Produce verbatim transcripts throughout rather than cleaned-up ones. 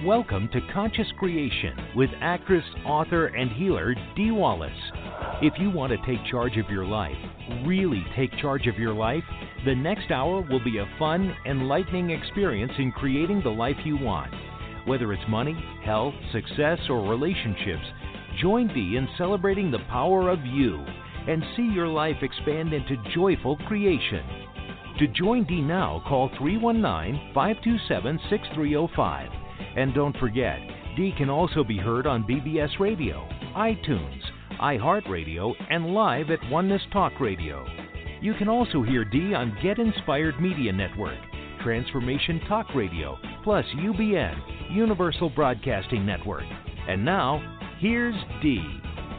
Welcome to Conscious Creation with actress, author, and healer Dee Wallace. If you want to take charge of your life, really take charge of your life, the next hour will be a fun, enlightening experience in creating the life you want. Whether it's money, health, success, or relationships, join Dee in celebrating the power of you and see your life expand into joyful creation. To join Dee now, call three one nine, five two seven, six three zero five. And don't forget, Dee can also be heard on B B S Radio, iTunes, iHeartRadio, and live at Oneness Talk Radio. You can also hear Dee on Get Inspired Media Network, Transformation Talk Radio, plus U B N, Universal Broadcasting Network. And now, here's Dee.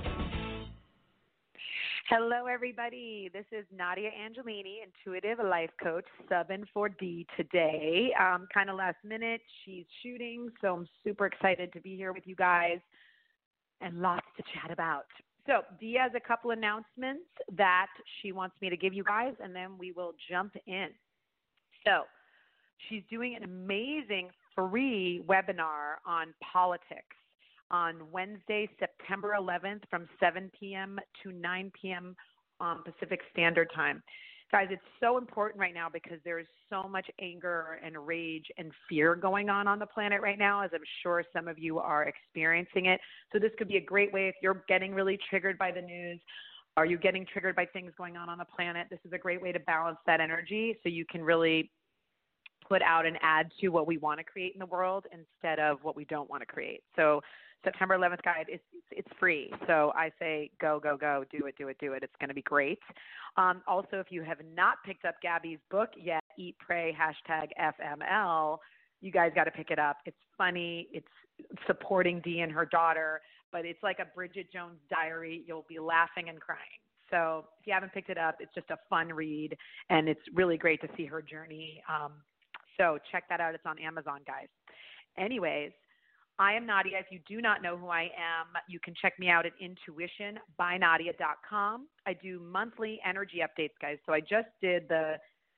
Hello, everybody. This is Nadia Angelini, Intuitive Life Coach, subbing for Dee today. Um, kind of last minute. She's shooting, so I'm super excited to be here with you guys and lots to chat about. So Dee has a couple announcements that she wants me to give you guys, and then we will jump in. So she's doing an amazing free webinar on politics on Wednesday, September eleventh from seven p.m. to nine p.m. Um, Pacific Standard Time. Guys, it's so important right now because there is so much anger and rage and fear going on on the planet right now, as I'm sure some of you are experiencing it. So this could be a great way if you're getting really triggered by the news. Are you getting triggered by things going on on the planet? This is a great way to balance that energy so you can really put out and add to what we want to create in the world instead of what we don't want to create. So September eleventh, guys, it's, it's free. So I say go, go, go, do it, do it, do it. It's going to be great. Um, also, if you have not picked up Gabby's book yet, Eat, Pray, hashtag F M L, you guys got to pick it up. It's funny. It's supporting Dee and her daughter, but it's like a Bridget Jones diary. You'll be laughing and crying. So if you haven't picked it up, it's just a fun read, and it's really great to see her journey. Um, so check that out. It's on Amazon, guys. Anyways, I am Nadia. If you do not know who I am, you can check me out at intuition by nadia dot com. I do monthly energy updates, guys. So I just did the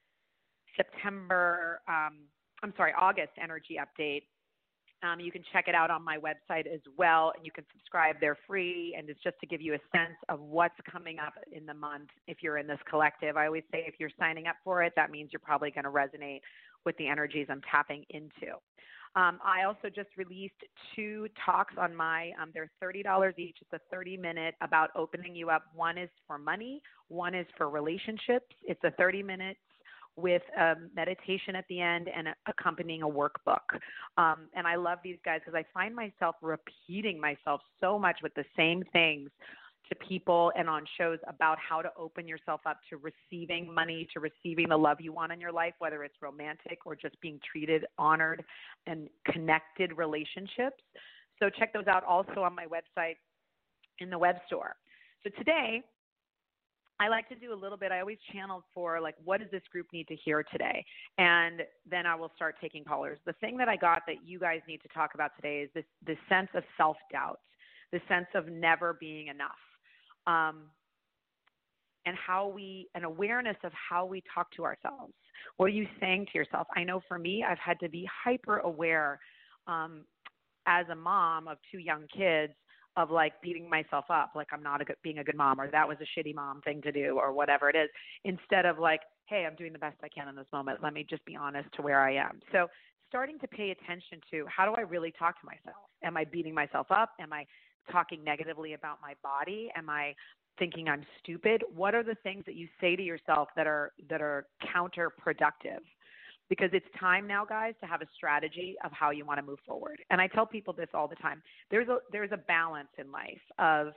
September, um, I'm sorry, August energy update. Um, you can check it out on my website as well, and you can subscribe. They're free, and it's just to give you a sense of what's coming up in the month if you're in this collective. I always say if you're signing up for it, that means you're probably going to resonate with the energies I'm tapping into. Um, I also just released two talks on my, um, they're thirty dollars each. It's a thirty minute about opening you up. One is for money. One is for relationships. It's a thirty minutes with a meditation at the end and accompanying a workbook. Um, and I love these guys because I find myself repeating myself so much with the same things to people and on shows about how to open yourself up to receiving money, to receiving the love you want in your life, whether it's romantic or just being treated, honored, and connected relationships. So check those out also on my website in the web store. So today, I like to do a little bit, I always channel for like, what does this group need to hear today? And then I will start taking callers. The thing that I got that you guys need to talk about today is this, this sense of self-doubt, the sense of never being enough. Um, and how we, an awareness of how we talk to ourselves. What are you saying to yourself? I know for me, I've had to be hyper aware um, as a mom of two young kids of like beating myself up, like I'm not a good, being a good mom, or that was a shitty mom thing to do, or whatever it is, instead of like, hey, I'm doing the best I can in this moment. Let me just be honest to where I am. So starting to pay attention to how do I really talk to myself? Am I beating myself up? Am I talking negatively about my body? Am I thinking I'm stupid? What are the things that you say to yourself that are that are counterproductive? Because it's time now, guys, to have a strategy of how you want to move forward. And I tell people this all the time. There's a there's a balance in life of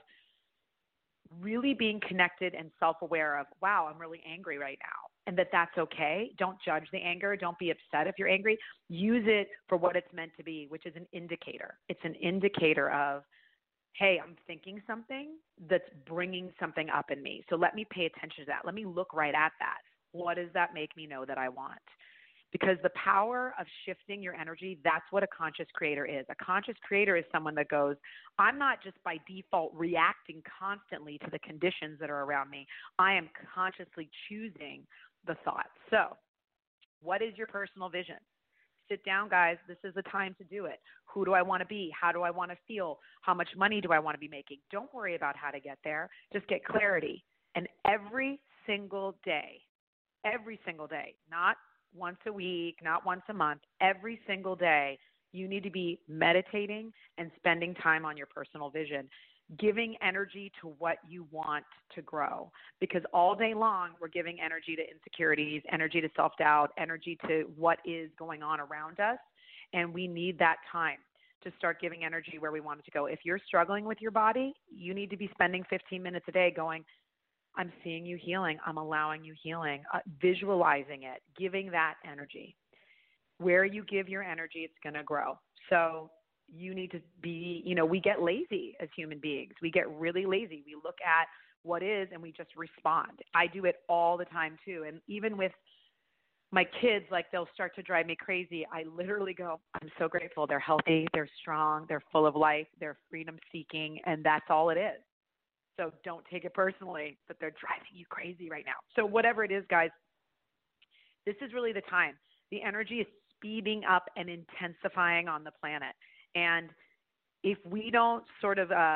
really being connected and self-aware of, wow, I'm really angry right now, and that that's okay. Don't judge the anger. Don't be upset if you're angry. Use it for what it's meant to be, which is an indicator. It's an indicator of, hey, I'm thinking something that's bringing something up in me. So let me pay attention to that. Let me look right at that. What does that make me know that I want? Because the power of shifting your energy, that's what a conscious creator is. A conscious creator is someone that goes, I'm not just by default reacting constantly to the conditions that are around me. I am consciously choosing the thoughts. So what is your personal vision? Sit down, guys. This is the time to do it. Who do I want to be? How do I want to feel? How much money do I want to be making? Don't worry about how to get there. Just get clarity. And every single day, every single day, not once a week, not once a month, every single day, you need to be meditating and spending time on your personal vision, giving energy to what you want to grow. Because all day long, we're giving energy to insecurities, energy to self-doubt, energy to what is going on around us. And we need that time to start giving energy where we want it to go. If you're struggling with your body, you need to be spending fifteen minutes a day going, I'm seeing you healing. I'm allowing you healing, uh, visualizing it, giving that energy. Where you give your energy, it's going to grow. So you need to be, you know, we get lazy as human beings. We get really lazy. We look at what is and we just respond. I do it all the time too. And even with my kids, like they'll start to drive me crazy. I literally go, I'm so grateful. They're healthy. They're strong. They're full of life. They're freedom seeking. And that's all it is. So don't take it personally that they're driving you crazy right now. So whatever it is, guys, this is really the time. The energy is speeding up and intensifying on the planet. And if we don't sort of uh,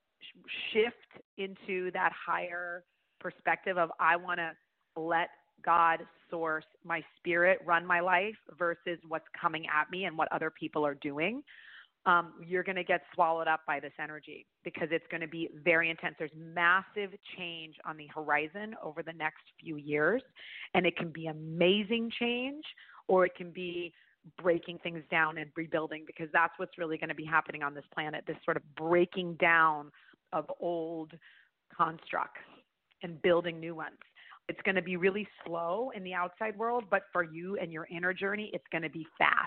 shift into that higher perspective of I want to let God, source, my spirit run my life versus what's coming at me and what other people are doing, um, you're going to get swallowed up by this energy because it's going to be very intense. There's massive change on the horizon over the next few years, and it can be amazing change or it can be breaking things down and rebuilding, because that's what's really going to be happening on this planet, this sort of breaking down of old constructs and building new ones. It's going to be really slow in the outside world, but for you and your inner journey, it's going to be fast.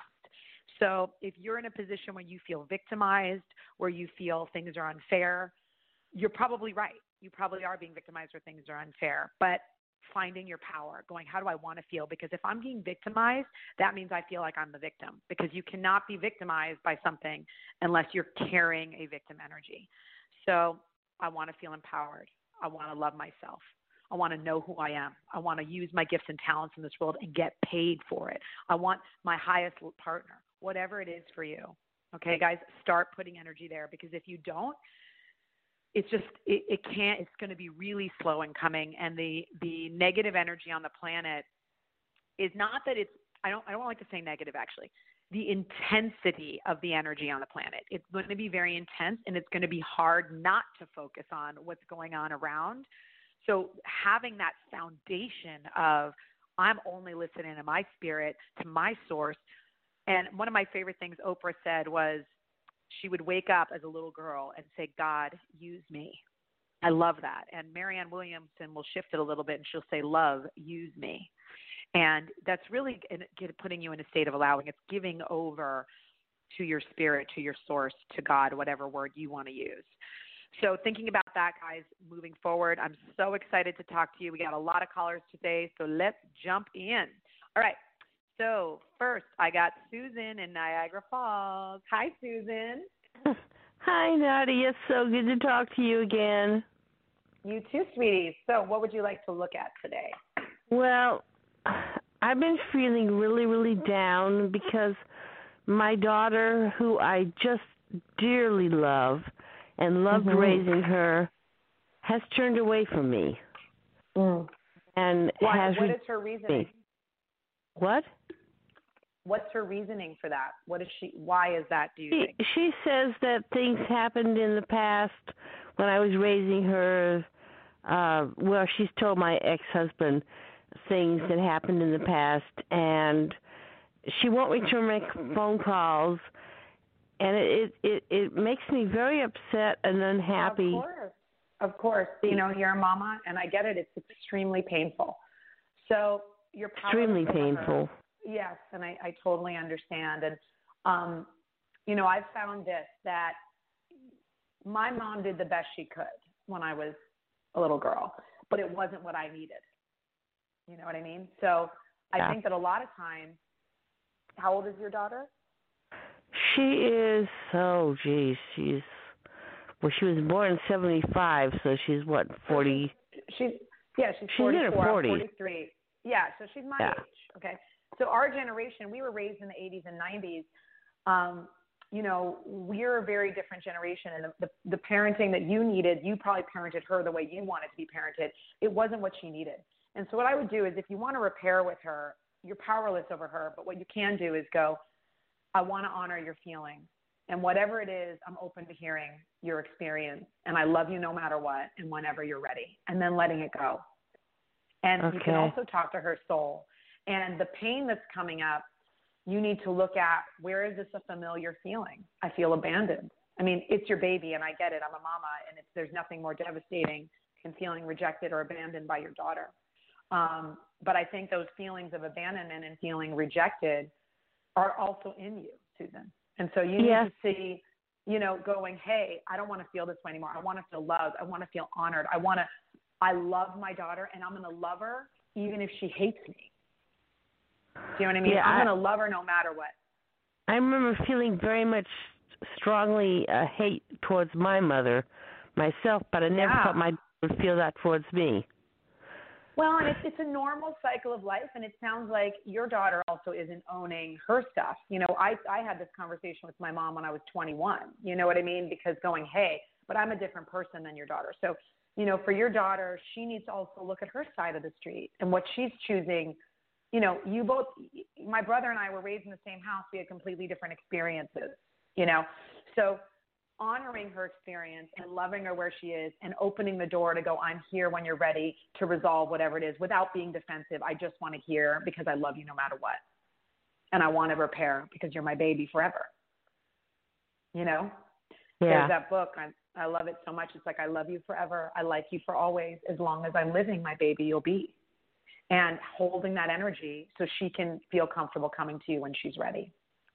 So if you're in a position where you feel victimized, where you feel things are unfair, you're probably right. You probably are being victimized where things are unfair, but finding your power, going, how do I want to feel? Because if I'm being victimized, that means I feel like I'm the victim, because you cannot be victimized by something unless you're carrying a victim energy. So I want to feel empowered. I want to love myself. I want to know who I am. I want to use my gifts and talents in this world and get paid for it. I want my highest partner, whatever it is for you. Okay, guys, start putting energy there, because if you don't, it's just, it, it can't, it's going to be really slow in coming. And the, the negative energy on the planet is not that it's, I don't, I don't like to say negative actually, the intensity of the energy on the planet. It's going to be very intense, and it's going to be hard not to focus on what's going on around. So having that foundation of, I'm only listening to my spirit, to my source. And one of my favorite things Oprah said was, she would wake up as a little girl and say, God, use me. I love that. And Marianne Williamson will shift it a little bit, and she'll say, love, use me. And that's really putting you in a state of allowing. It's giving over to your spirit, to your source, to God, whatever word you want to use. So thinking about that, guys, moving forward, I'm so excited to talk to you. We got a lot of callers today, so let's jump in. All right. So first, I got Susan in Niagara Falls. Hi, Susan. Hi, Nadia. It's so good to talk to you again. You too, sweetie. So what would you like to look at today? Well, I've been feeling really, really down because my daughter, who I just dearly love and loved mm-hmm. raising her, has turned away from me. Mm. And Why, has what is her reasoning? Me. What? What's her reasoning for that? What is she? Why is that, do you she, think? She says that things happened in the past when I was raising her. Uh, well, she's told my ex-husband things that happened in the past, and she won't return my phone calls, and it it, it makes me very upset and unhappy. Of course. Of course. You know, you're a mama, and I get it. It's extremely painful. So you're extremely painful. Her. Yes, and I, I totally understand. And, um, you know, I've found this, that my mom did the best she could when I was a little girl, but it wasn't what I needed. You know what I mean? So I yeah. think that a lot of times, how old is your daughter? She is, oh, geez, she's, well, she was born in seventy-five, so she's what, forty? She's, yeah, she's, she's forty-four, in her forties. forty-three. Yeah, so she's my yeah. age, okay? So our generation, we were raised in the eighties and nineties. Um, you know, we're a very different generation, and the, the, the parenting that you needed, you probably parented her the way you wanted to be parented. It wasn't what she needed. And so what I would do is, if you want to repair with her, you're powerless over her, but what you can do is go, I want to honor your feelings. And whatever it is, I'm open to hearing your experience. And I love you no matter what, and whenever you're ready. And then letting it go. And okay. you can also talk to her soul. And the pain that's coming up, you need to look at, where is this a familiar feeling? I feel abandoned. I mean, it's your baby, and I get it. I'm a mama, and it's, there's nothing more devastating than feeling rejected or abandoned by your daughter. Um, but I think those feelings of abandonment and feeling rejected are also in you, Susan. And so you need yes. to see, you know, going, hey, I don't want to feel this way anymore. I want to feel loved. I want to feel honored. I want to, I love my daughter, and I'm going to love her even if she hates me. Do you know what I mean? Yeah, I'm I, going to love her no matter what. I remember feeling very much strongly uh, hate towards my mother myself, but I never yeah. thought my daughter would feel that towards me. Well, and it's, it's a normal cycle of life, and it sounds like your daughter also isn't owning her stuff. You know, I, I had this conversation with my mom when I was twenty-one, you know what I mean? Because going, hey, but I'm a different person than your daughter. So, you know, for your daughter, she needs to also look at her side of the street and what she's choosing. You know, you both, my brother and I were raised in the same house. We had completely different experiences, you know. So honoring her experience and loving her where she is and opening the door to go, I'm here when you're ready to resolve whatever it is without being defensive. I just want to hear because I love you no matter what. And I want to repair because you're my baby forever. You know, yeah. There's that book. I, I love it so much. It's like, I love you forever. I like you for always. As long as I'm living, my baby, you'll be. And holding that energy so she can feel comfortable coming to you when she's ready.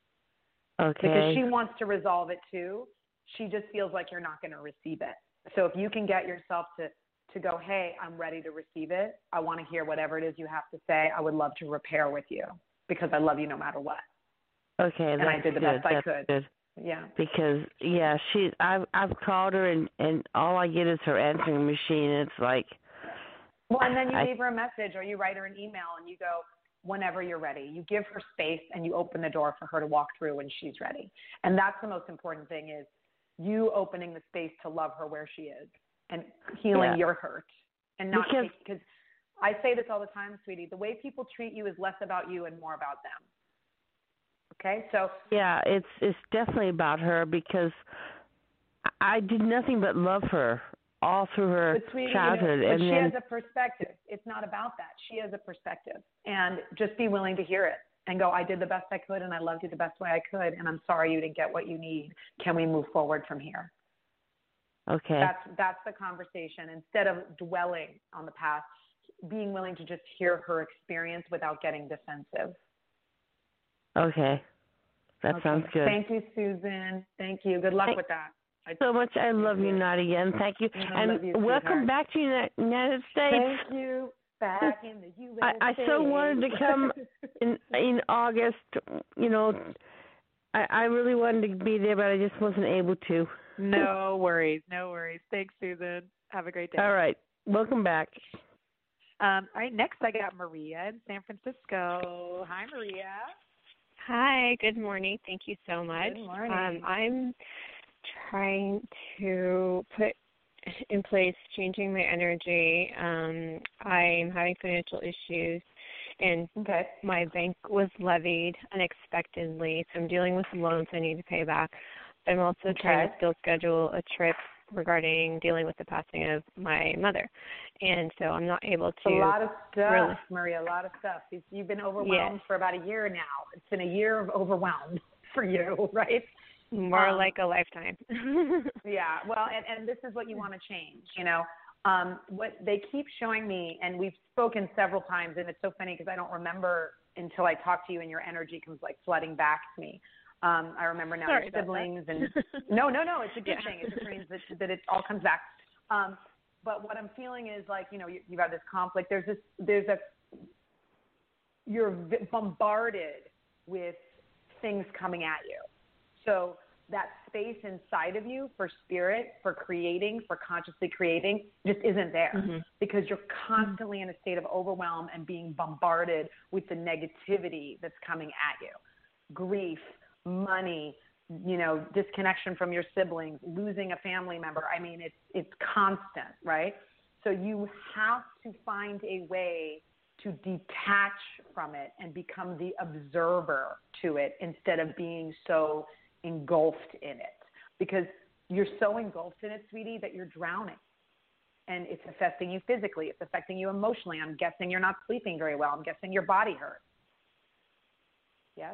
Okay. Because she wants to resolve it too. She just feels like you're not going to receive it. So if you can get yourself to, to go, hey, I'm ready to receive it. I want to hear whatever it is you have to say. I would love to repair with you because I love you no matter what. Okay. And that's I did the good. best I that's could. Good. Yeah. Because, yeah, she, I've, I've called her, and, and all I get is her answering machine. It's like. Well, and then you I, leave her a message or you write her an email and you go, whenever you're ready. You give her space and you open the door for her to walk through when she's ready. And that's the most important thing, is you opening the space to love her where she is and healing yeah. your hurt. And not because, because I say this all the time, sweetie, the way people treat you is less about you and more about them. Okay? So yeah, it's it's definitely about her, because I did nothing but love her all through her but sweetie, childhood. You know, but and she then, has a perspective. It's not about that. She has a perspective. And just be willing to hear it and go, I did the best I could and I loved you the best way I could, and I'm sorry you didn't get what you need. Can we move forward from here? Okay. That's that's the conversation. Instead of dwelling on the past, being willing to just hear her experience without getting defensive. Okay. That okay. sounds good. Thank you, Susan. Thank you. Good luck Thank with that. I so much. I love you, Nadia. Thank you. I and love you, welcome sweetheart. back to the United States. Thank you. Back in the U S A. I, I so wanted to come in in August. You know, I, I really wanted to be there, but I just wasn't able to. No worries. No worries. Thanks, Susan. Have a great day. All right. Welcome back. Um, all right. Next, I got Maria in San Francisco. Hi, Maria. Hi. Good morning. Thank you so much. Good morning. Um, I'm trying to put in place changing my energy. Um, I'm having financial issues, and okay. my bank was levied unexpectedly, so I'm dealing with loans I need to pay back. I'm also okay. trying to still schedule a trip regarding dealing with the passing of my mother, and so I'm not able to. A lot of stuff, really, Maria, a lot of stuff. You've been overwhelmed yes. for for about a year now. It's been a year of overwhelmed for you, right? More um, like a lifetime. yeah, well, and, and this is what you want to change, you know. Um, what they keep showing me, and we've spoken several times, and it's so funny because I don't remember until I talk to you and your energy comes like flooding back to me. Um, I remember now Sorry your siblings and no, no, no, it's a good yeah. thing. It just means that, that it all comes back. Um, but what I'm feeling is like, you know, you, you've had this conflict. There's this, there's a, you're bombarded with things coming at you. So that space inside of you for spirit, for creating, for consciously creating just isn't there. Mm-hmm. because you're constantly in a state of overwhelm and being bombarded with the negativity that's coming at you. Grief, money, you know, disconnection from your siblings, losing a family member. I mean, it's it's constant, right? So you have to find a way to detach from it and become the observer to it instead of being so engulfed in it. Because you're so engulfed in it, sweetie, that you're drowning. And it's affecting you physically. It's affecting you emotionally. I'm guessing you're not sleeping very well. I'm guessing your body hurts. Yes?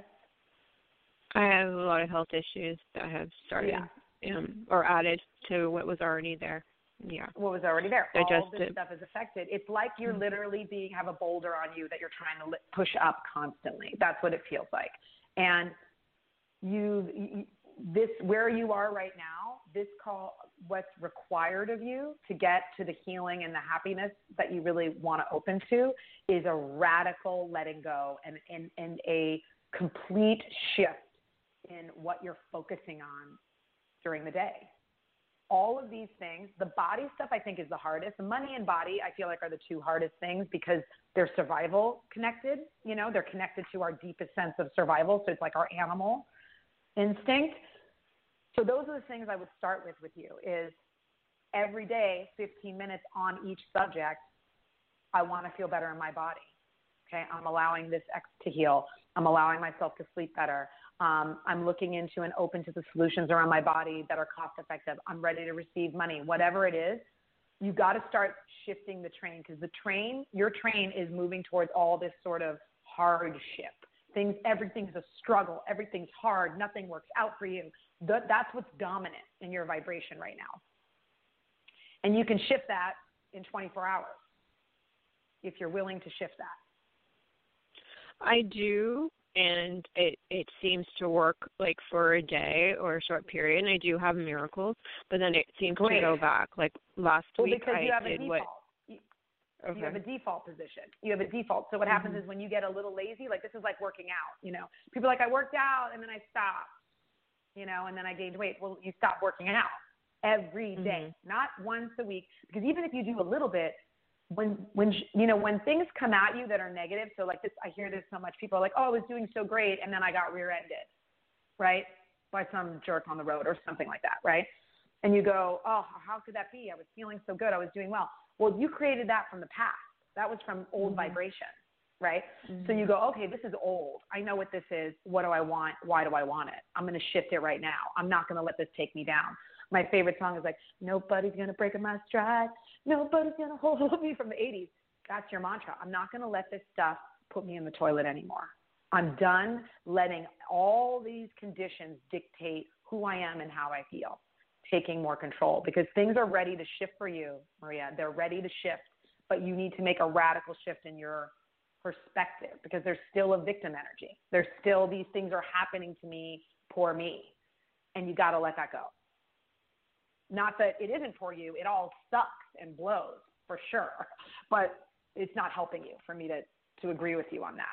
I have a lot of health issues that have started yeah. um, or added to what was already there. Yeah. What was already there. All Digested. this stuff is affected. It's like you're Mm-hmm. literally being have a boulder on you that you're trying to li- push up constantly. That's what it feels like. And you, you this where you are right now, this call what's required of you to get to the healing and the happiness that you really want to open to is a radical letting go and, and, and a complete shift in what you're focusing on during the day. All of these things, the body stuff I think is the hardest. Money and body I feel like are the two hardest things because they're survival connected. You know, they're connected to our deepest sense of survival. So it's like our animal instinct. So those are the things I would start with with you is every day, fifteen minutes on each subject, I want to feel better in my body. Okay, I'm allowing this X to heal. I'm allowing myself to sleep better. Um, I'm looking into and open to the solutions around my body that are cost effective. I'm ready to receive money. Whatever it is, you got to start shifting the train because the train, your train is moving towards all this sort of hardship. Things, everything's a struggle. Everything's hard. Nothing works out for you. That, that's what's dominant in your vibration right now. And you can shift that in twenty-four hours if you're willing to shift that. I do, and it, it seems to work like for a day or a short period, and I do have miracles, but then it seems Great. to go back. Like last well, week because I you have a did default. what... You, Okay. you have a default position. You have a default. So what happens mm-hmm. is when you get a little lazy, like this is like working out, you know. People are like, I worked out and then I stopped, you know, and then I gained weight. Well, you stop working out every day, mm-hmm. not once a week. Because even if you do a little bit, when, when you know, when things come at you that are negative, so like this, I hear this so much. People are like, oh, I was doing so great, and then I got rear-ended, right, by some jerk on the road or something like that, right? And you go, oh, how could that be? I was feeling so good. I was doing well. Well, you created that from the past. That was from old mm-hmm. vibration, right? Mm-hmm. So you go, okay, this is old. I know what this is. What do I want? Why do I want it? I'm going to shift it right now. I'm not going to let this take me down. My favorite song is like, nobody's going to break my stride. Nobody's going to hold me from the eighties. That's your mantra. I'm not going to let this stuff put me in the toilet anymore. I'm done letting all these conditions dictate who I am and how I feel. Taking more control because things are ready to shift for you, Maria. They're ready to shift, but you need to make a radical shift in your perspective because there's still a victim energy. There's still these things are happening to me, poor me, and you got to let that go. Not that it isn't for you. It all sucks and blows for sure, but it's not helping you for me to, to agree with you on that.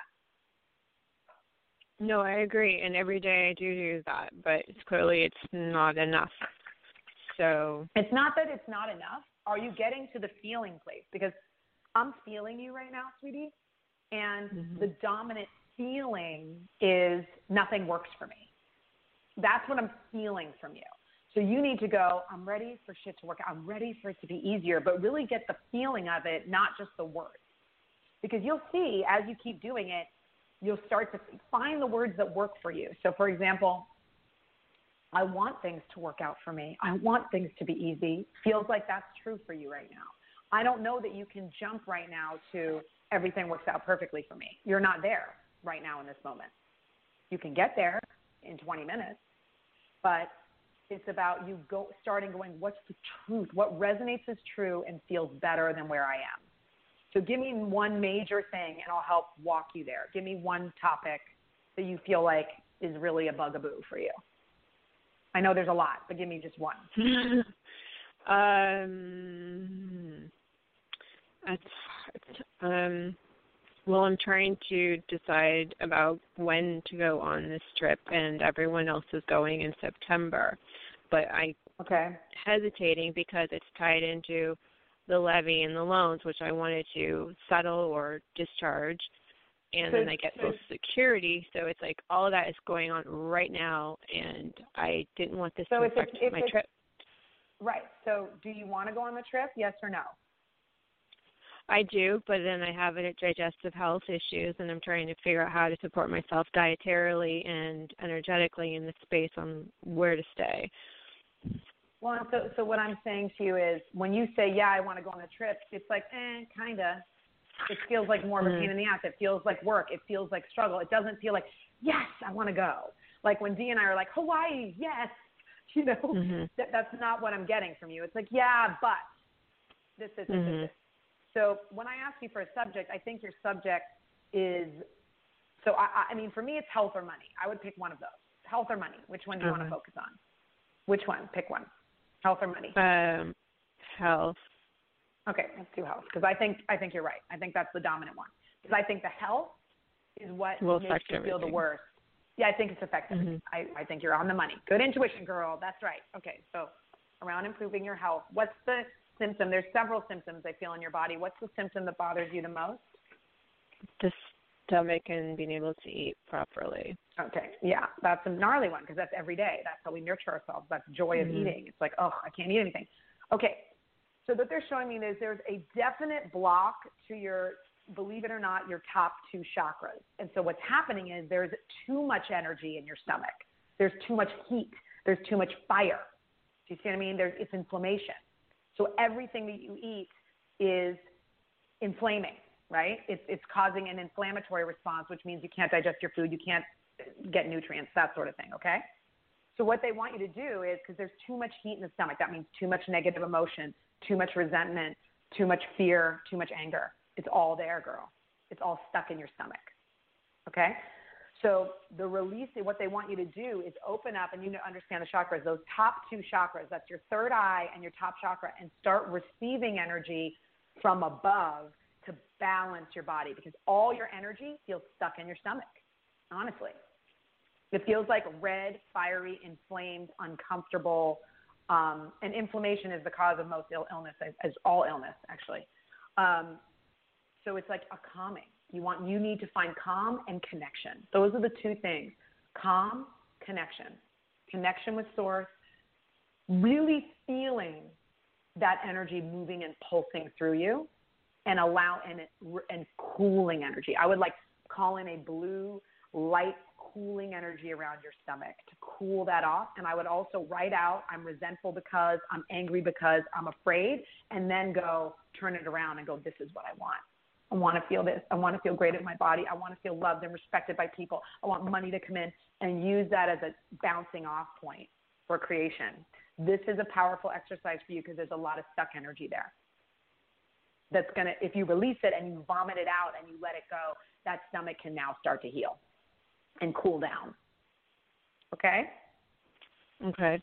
No, I agree, and every day I do do that, but it's clearly it's not enough. So it's not that it's not enough. Are you getting to the feeling place? Because I'm feeling you right now, sweetie, and mm-hmm. the dominant feeling is nothing works for me. That's what I'm feeling from you. So you need to go, I'm ready for shit to work out. I'm ready for it to be easier, but really get the feeling of it, not just the words. Because you'll see as you keep doing it, you'll start to find the words that work for you. So, for example, I want things to work out for me. I want things to be easy. Feels like that's true for you right now. I don't know that you can jump right now to everything works out perfectly for me. You're not there right now in this moment. You can get there in twenty minutes, but it's about you go starting going, what's the truth? What resonates as true and feels better than where I am? So give me one major thing and I'll help walk you there. Give me one topic that you feel like is really a bugaboo for you. I know there's a lot, but give me just one. um, that's hard. Um, well, I'm trying to decide about when to go on this trip, and everyone else is going in September. But I okay. hesitating because it's tied into the levy and the loans, which I wanted to settle or discharge. And So- then I get so- Social Security. So it's like all of that is going on right now, and I didn't want this So to if it's- affect if my it's- trip. Right. So do you want to go on the trip? Yes or no? I do, but then I have a digestive health issues, and I'm trying to figure out how to support myself dietarily and energetically in the space on where to stay. Well, and so so what I'm saying to you is, when you say, yeah, I want to go on the trip, it's like, eh, kind of. It feels like more of a Mm. pain in the ass. It feels like work. It feels like struggle. It doesn't feel like, yes, I want to go. Like when Dee and I are like, Hawaii, yes, you know, Mhm. that, that's not what I'm getting from you. It's like, yeah, but this, this, this, Mhm. this, this. So when I ask you for a subject, I think your subject is, so I, I mean, for me, it's health or money. I would pick one of those. Health or money. Which one do you Okay. want to focus on? Which one? Pick one. Health or money? Um, health. Okay, let's do health, because I think I think you're right. I think that's the dominant one, because I think the health is what Will makes affect you feel the everything. worst. Yeah, I think it's effective. Mhm. I, I think you're on the money. Good intuition, girl. That's right. Okay, so around improving your health, what's the symptom? There's several symptoms I feel in your body. What's the symptom that bothers you the most? The stomach and being able to eat properly. Okay, yeah, that's a gnarly one, because that's every day. That's how we nurture ourselves. That's joy of Mhm. eating. It's like, oh, I can't eat anything. Okay, so what they're showing me is there's a definite block to your, believe it or not, your top two chakras. And so what's happening is there's too much energy in your stomach. There's too much heat. There's too much fire. Do you see what I mean? There's, it's inflammation. So everything that you eat is inflaming, right? It's, it's causing an inflammatory response, which means you can't digest your food, you can't get nutrients, that sort of thing, okay? So what they want you to do is, because there's too much heat in the stomach, that means too much negative emotion, too much resentment, too much fear, too much anger. It's all there, girl. It's all stuck in your stomach, okay? So the release, what they want you to do is open up, and you understand the chakras, those top two chakras, that's your third eye and your top chakra, and start receiving energy from above to balance your body, because all your energy feels stuck in your stomach, honestly. It feels like red, fiery, inflamed, uncomfortable, um, and inflammation is the cause of most Ill- illness, as, as all illness, actually. Um, so it's like a calming. You want, you need to find calm and connection. Those are the two things: calm, connection, connection with source, really feeling that energy moving and pulsing through you, and allow and and cooling energy. I would like call in a blue light cooling energy around your stomach to cool that off. And I would also write out, I'm resentful because, I'm angry because, I'm afraid, and then go turn it around and go, this is what I want. I want to feel this. I want to feel great in my body. I want to feel loved and respected by people. I want money to come in, and use that as a bouncing off point for creation. This is a powerful exercise for you, because there's a lot of stuck energy there. That's going to, if you release it and you vomit it out and you let it go, that stomach can now start to heal and cool down. Okay? Okay.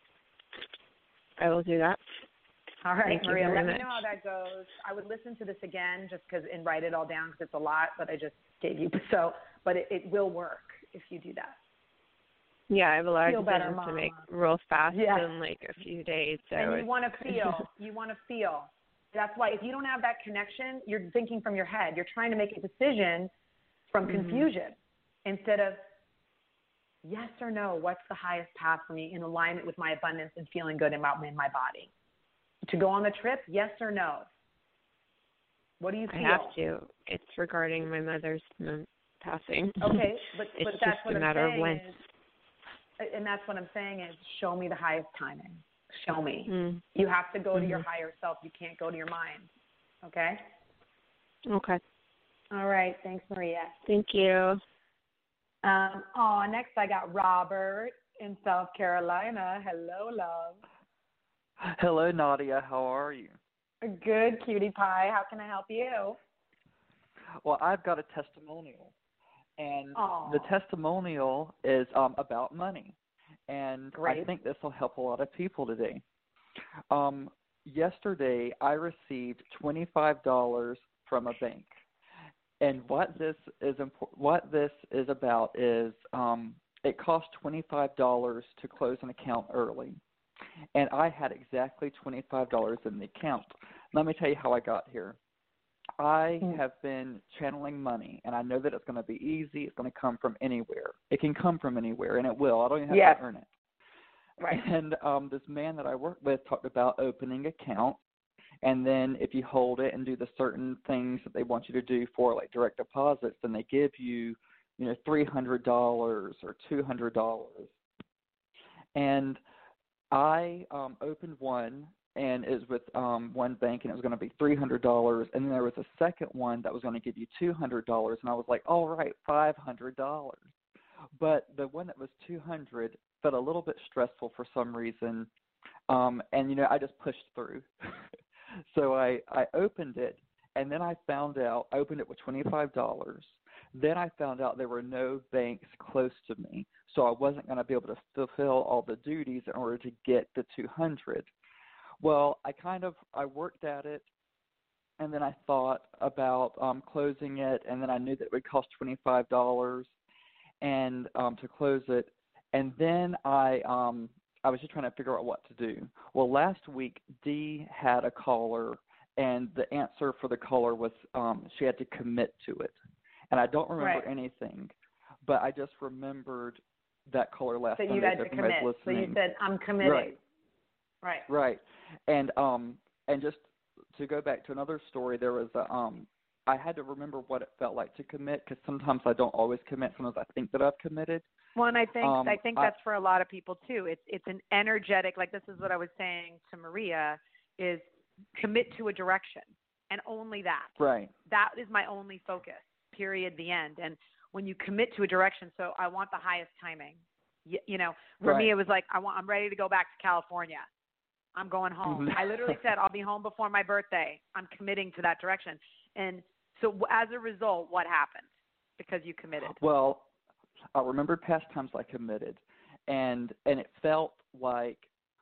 I will do that. All right, Thank you Maria, very let much. me know how that goes. I would listen to this again just because, and write it all down, because it's a lot that I just gave you. So, but it, it will work if you do that. Yeah, I have a lot Feel of better, decisions to make Mama. real fast Yeah. in like a few days. So And you it's- want to feel. You want to feel. That's why if you don't have that connection, you're thinking from your head. You're trying to make a decision from Mhm. confusion instead of yes or no, what's the highest path for me in alignment with my abundance and feeling good about me in my body. To go on the trip, yes or no? What do you I feel? have to. It's regarding my mother's mm, passing. Okay, but, it's but that's just what a I'm matter saying of when. is, and that's what I'm saying is, show me the highest timing. Show me. Mm. You have to go to your Mhm. higher self. You can't go to your mind. Okay? Okay. All right. Thanks, Maria. Thank you. Um, oh, next I got Robert in South Carolina. Hello, love. Hello, Nadia. How are you? Good, cutie pie. How can I help you? Well, I've got a testimonial, and Aw. the testimonial is um, about money, and Great. I think this will help a lot of people today. Um, yesterday, I received twenty-five dollars from a bank, and what this is impo- what this is about is um, it costs twenty-five dollars to close an account early. And I had exactly twenty-five dollars in the account. let me tell you how I got here. I Mm. have been channeling money, and I know that it's going to be easy. It's going to come from anywhere. It can come from anywhere, and it will. I don't even have Yes. to earn it. Right. And um, this man that I work with talked about opening accounts, and then if you hold it and do the certain things that they want you to do for, like direct deposits, then they give you, you know, three hundred dollars or two hundred dollars. And I um, opened one, and it was with um, one bank, and it was going to be three hundred dollars. And then there was a second one that was going to give you two hundred dollars, and I was like, all right, five hundred dollars. But the one that was two hundred dollars felt a little bit stressful for some reason, um, and, you know, I just pushed through. So I, I opened it, and then I found out, I opened it with twenty-five dollars. Then I found out there were no banks close to me, so I wasn't going to be able to fulfill all the duties in order to get the two hundred. Well, I kind of, I worked at it, and then I thought about um, closing it, and then I knew that it would cost twenty-five dollars and um, to close it. And then I um, I was just trying to figure out what to do. Well, last week, Dee had a caller, and the answer for the caller was um, she had to commit to it. And I don't remember Right. anything, but I just remembered that caller last So Sunday. you had so to if anybody's commit. So listening. you said, I'm committing. Right. Right. Right. And um and just to go back to another story, there was a um I had to remember what it felt like to commit, because sometimes I don't always commit. Sometimes I think that I've committed. Well, and I think Um, I think I- that's for a lot of people too. It's it's an energetic, like this is what I was saying to Maria, is commit to a direction, and only that. Right. That is my only focus. Period. The end. And when you commit to a direction, so I want the highest timing. You, you know, for Right. me, it was like I want. I'm ready to go back to California. I'm going home. Mhm. I literally said I'll be home before my birthday. I'm committing to that direction. And so as a result, what happened? Because you committed. Well, I remembered past times I committed, and and it felt like,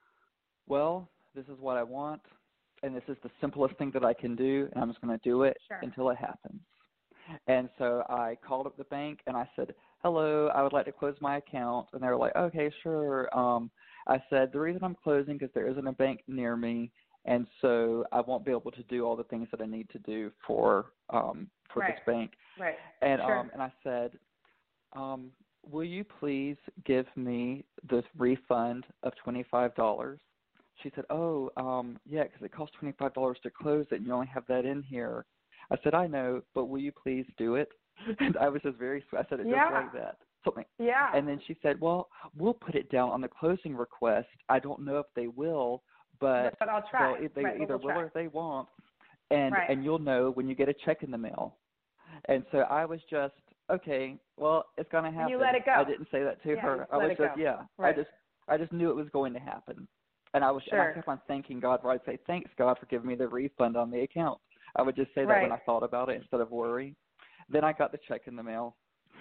well, this is what I want, and this is the simplest thing that I can do, and I'm just going to do it Sure. until it happens. And so I called up the bank, and I said, hello, I would like to close my account. And they were like, okay, sure. Um, I said, the reason I'm closing is there isn't a bank near me, and so I won't be able to do all the things that I need to do for um, for Right. this bank. Right. And Sure. um, and I said, um, will you please give me the refund of twenty-five dollars? She said, oh, um, yeah, because it costs twenty-five dollars to close it, and you only have that in here. I said, I know, but will you please do it? And I was just very, I said it Yeah. just like that. Something. Yeah. And then she said, well, we'll put it down on the closing request. I don't know if they will, but, but I'll try. they'll- they Right, but either we'll will try. or if they won't. And, Right. and you'll know when you get a check in the mail. And so I was just, okay, well, it's going to happen. And you let it go. I didn't say that to Yeah, her. just I let was it just, go. yeah, Right. I just, I just knew it was going to happen. And I was, Sure. and I kept on thanking God, where I'd say, thanks God for giving me the refund on the account. I would just say that Right. when I thought about it instead of worry. Then I got the check in the mail.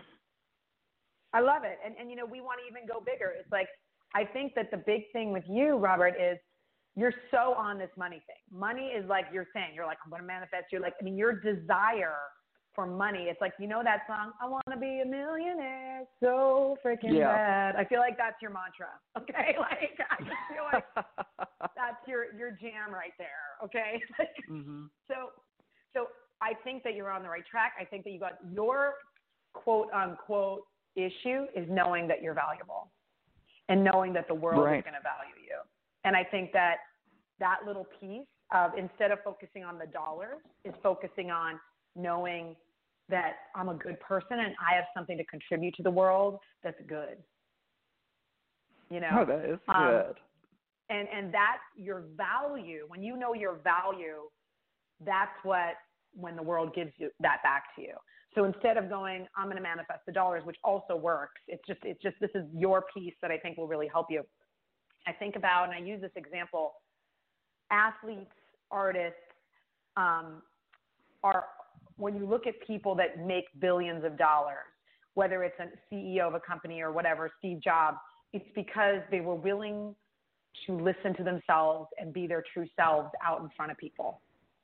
I love it. And, and, you know, we want to even go bigger. It's like, I think that the big thing with you, Robert, is you're so on this money thing. Money is like you're saying, you're like, I'm going to manifest. You're like, I mean, your desire for money, it's like, you know that song, I want to be a millionaire so freaking Yeah. bad. I feel like that's your mantra, okay? Like, I just feel like that's your, your jam right there, okay? Mm-hmm. So, so I think that you're on the right track. I think that you got your quote unquote issue is knowing that you're valuable and knowing that the world Right. is going to value you. And I think that that little piece of, instead of focusing on the dollars, is focusing on knowing that I'm a good person and I have something to contribute to the world that's good. You know? Oh, that is Um, good. And and that's your value. When you know your value, that's what, when the world gives you that back to you. So instead of going, I'm going to manifest the dollars, which also works, it's just, it's just, this is your piece that I think will really help you. I think about, and I use this example, athletes, artists, um, are, when you look at people that make billions of dollars, whether it's a C E O of a company or whatever, Steve Jobs, it's because they were willing to listen to themselves and be their true selves out in front of people.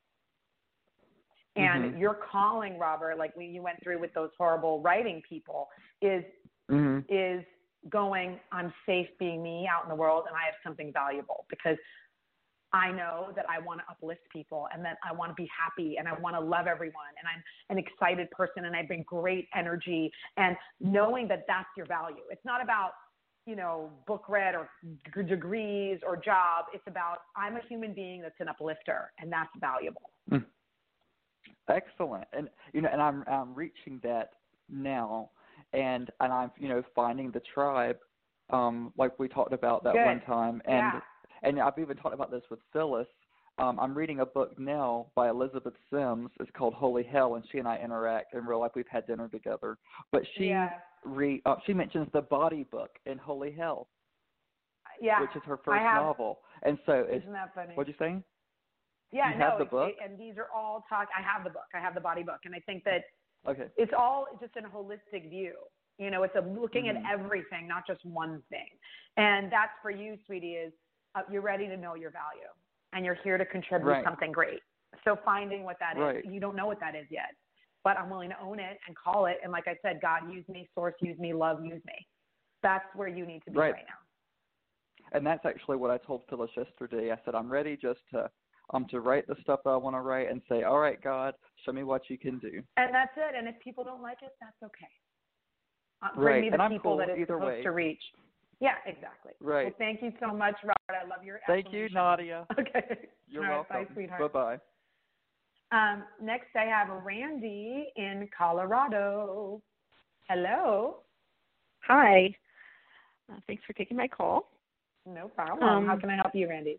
And Mm-hmm. your calling, Robert, like we, you went through with those horrible writing people, is Mm-hmm. is going, I'm safe being me out in the world, and I have something valuable. Because I know that I want to uplift people and that I want to be happy and I want to love everyone and I'm an excited person and I bring great energy, and knowing that that's your value. It's not about, you know, book read or g- degrees or job. It's about I'm a human being that's an uplifter, and that's valuable. Mm. Excellent. And, you know, and I'm, I'm reaching that now, and, and I'm, you know, finding the tribe, um, like we talked about that Good. one time. And, Yeah. and I've even talked about this with Phyllis. Um, I'm reading a book now by Elizabeth Sims. It's called Holy Hell, and she and I interact in real life. We've had dinner together. But she Yeah. re, uh, she mentions the body book in Holy Hell, Yeah. which is her first I have, novel. And so it's, isn't that funny? what'd you say? Yeah, you no, have the it's- book? and these are all talk. I have the book. I have the body book, and I think that Okay. it's all just a holistic view. You know, it's a looking Mm-hmm. at everything, not just one thing. And that's for you, sweetie, is uh, you're ready to know your value, and you're here to contribute Right. something great. So finding what that Right. is, you don't know what that is yet, but I'm willing to own it and call it. And like I said, God, use me, source, use me, love, use me. That's where you need to be Right. right now. And that's actually what I told Phyllis yesterday. I said, I'm ready just to um to write the stuff that I want to write and say, all right, God, show me what you can do. And that's it. And if people don't like it, that's okay. Uh, bring Right. me the And I'm people cool that it's either supposed way. to reach. Yeah, exactly. Right. Well, thank you so much, Robert. I love your Thank you, explanation. Nadia. Okay. You're All right, welcome. bye, sweetheart. Bye-bye. Um, next, I have Randy in Colorado. Hello. Hi. Uh, thanks for taking my call. No problem. Um, How can I help you, Randy?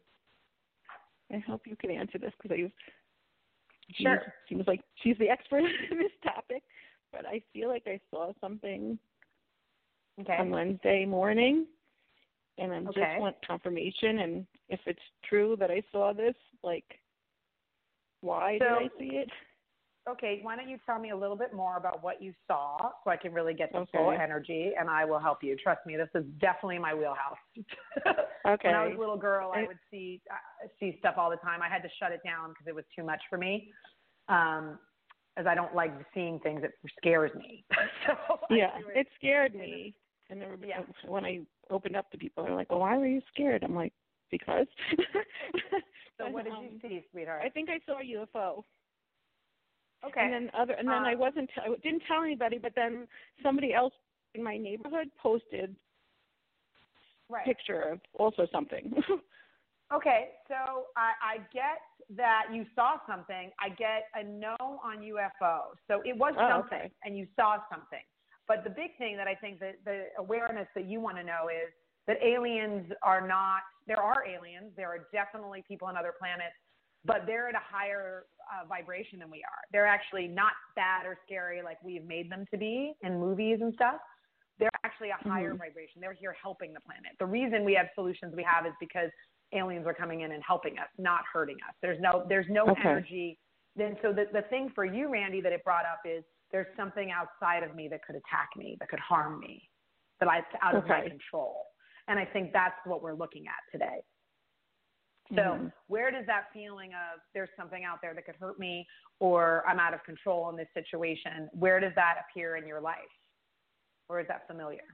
I hope you can answer this because I Sure. seems like she's the expert in this topic, but I feel like I saw something Okay. on Wednesday morning, and I Okay. just want confirmation. And if it's true that I saw this, like, why So- did I see it? Okay, why don't you tell me a little bit more about what you saw so I can really get the Okay. full energy, and I will help you. Trust me, this is definitely my wheelhouse. Okay. When I was a little girl, I And- would see uh, see stuff all the time. I had to shut it down because it was too much for me, um, as I don't like seeing things. It scares me. so I Yeah, do it scared me. And then Yeah. when I opened up to people, they're like, well, why were you scared? I'm like, because. So But, what did um, you see, sweetheart? I think I saw a U F O. Okay. And then other, and then Uh, I wasn't, I didn't tell anybody, but then somebody else in my neighborhood posted right. a picture of also something. Okay, so I, I get that you saw something. I get a no on U F O. So it was Oh, something, okay. and you saw something. But the big thing that I think that the awareness that you want to know is that aliens are not, there are aliens. There are definitely people on other planets, but they're at a higher uh, vibration than we are. They're actually not bad or scary like we've made them to be in movies and stuff. They're actually a higher Mhm. vibration. They're here helping the planet. The reason we have solutions we have is because aliens are coming in and helping us, not hurting us. There's no, there's no Okay. energy. Then, so the, the thing for you, Randy, that it brought up is there's something outside of me that could attack me, that could harm me, that I, it's out of my Okay. control. And I think that's what we're looking at today. So Mhm. where does that feeling of there's something out there that could hurt me or I'm out of control in this situation, where does that appear in your life? Or is that familiar?